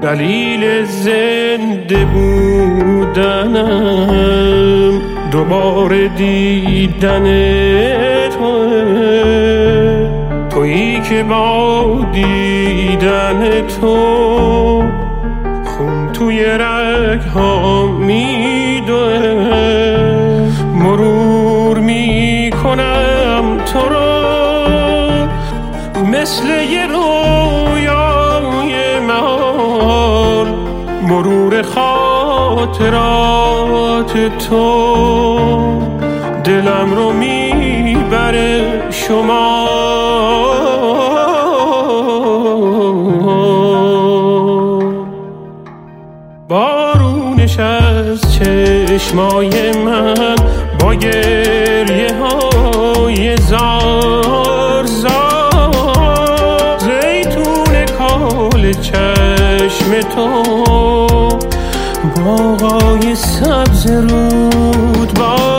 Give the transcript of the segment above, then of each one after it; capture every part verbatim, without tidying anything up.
دلیل زنده بودنم دوباره دیدن توه، تویی که با دیدن تو خون توی رگ ها میدوه. مرور میکنم تو رو مثل یه رویای مهار، مرور خاطرات تو دلم رو میبره شما. بارونش از چشمای من با گریه های زار زار، زیتون کال چشم تو باغای سبز رودبار.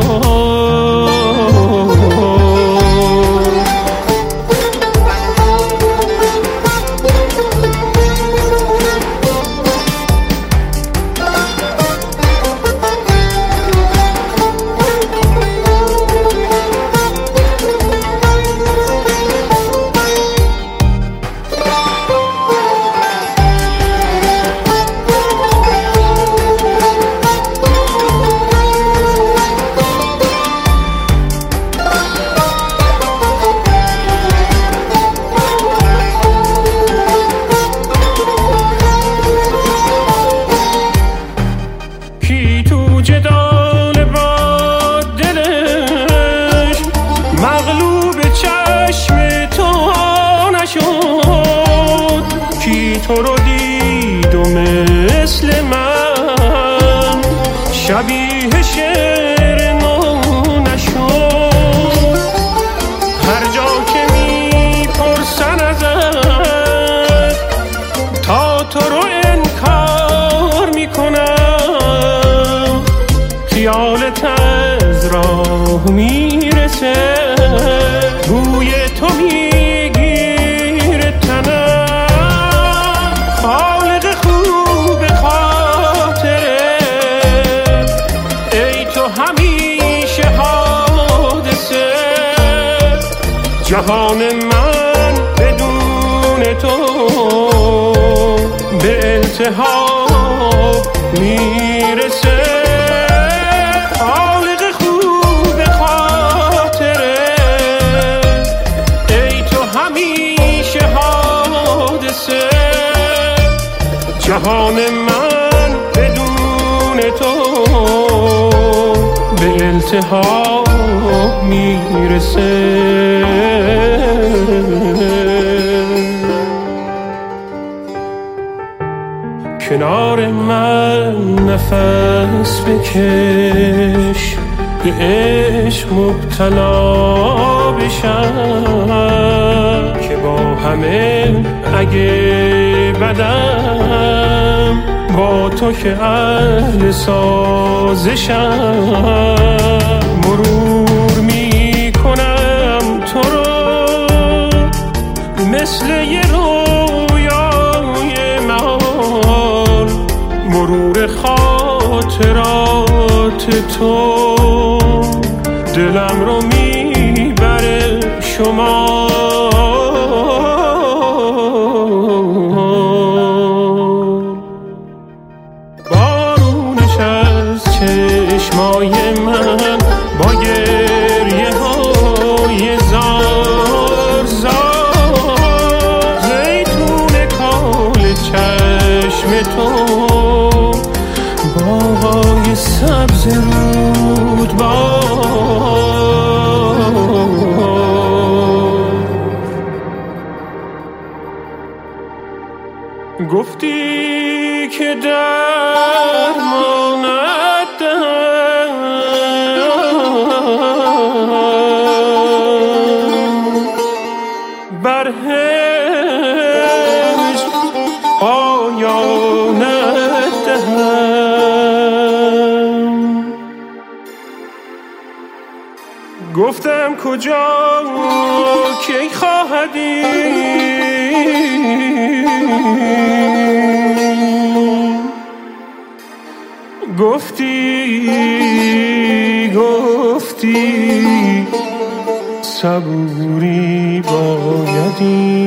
تو رو دید و مثل من شبیه شعر نو نشد. هر جا که میپرسن ازت تا تو رو انکار میکنم، خیالت از راه میرسه، بوی تو میگیره تنم. خالق خوب خاطره ای تو همیشه حادثه، جهان من بدون تو به التهاب میرسه. خالق خوب خاطره ای تو همیشه حادثه، جهان من بدون تو به التهاب میرسه. کنار من نفس بکش، به عشق مبتلا بشم، که با همه اگه بدم با تو که اهل سازشم. مرور میکنم تو رو مثل یه رویای مهار، مرور خاطرات تو دلم رو میبره شما. بارونش از چشمای من با گریه های زار زار، زیتون کال چشم تو باغای سبز رودبار. گفتی که درمانت دهم، بر هجر پایانت دهم. گفتم کجا کی خواهدی گفتی گفتی صبوری بایدی